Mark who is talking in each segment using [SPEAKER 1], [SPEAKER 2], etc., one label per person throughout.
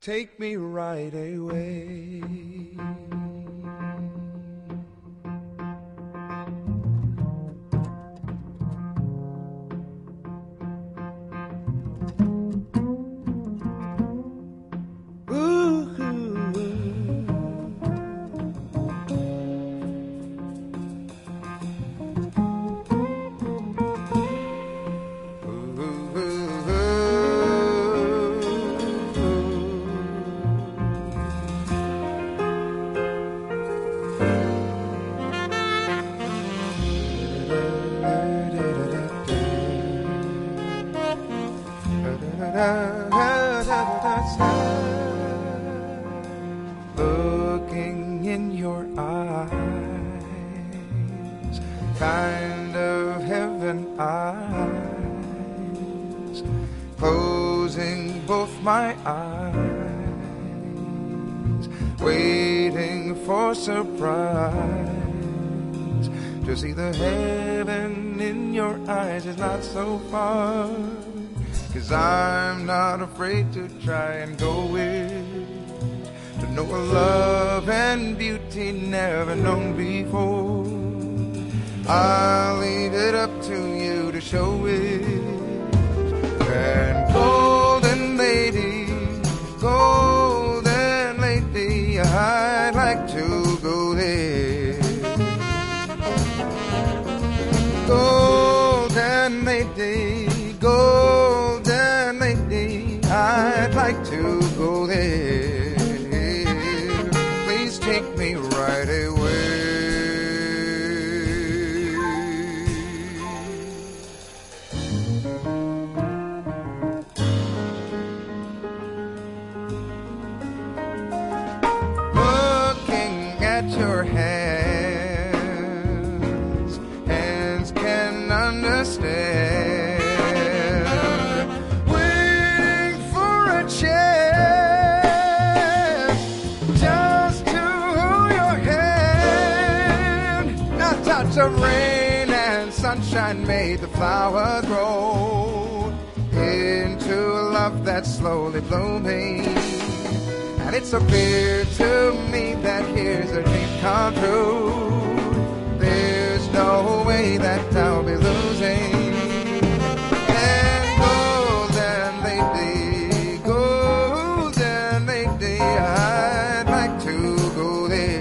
[SPEAKER 1] take me right away. Looking in your eyes, kind of heaven eyes, closing both my eyes, waiting for surprise. To see the heaven in your eyes is not so far, 'cause I'm not afraid to try and go it, to know a love and beauty never known before. I'll leave it up to you to show it. And golden lady, I'd like to go there. Golden lady, I'd like to go there. Please take me right away. Looking at your hands, hands can understand. Of rain and sunshine made the flower grow into a love that's slowly blooming. And it's so clear to me that here's a dream come true. There's no way that I'll be losing. And golden lady, I'd like to go there.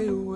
[SPEAKER 1] stay away.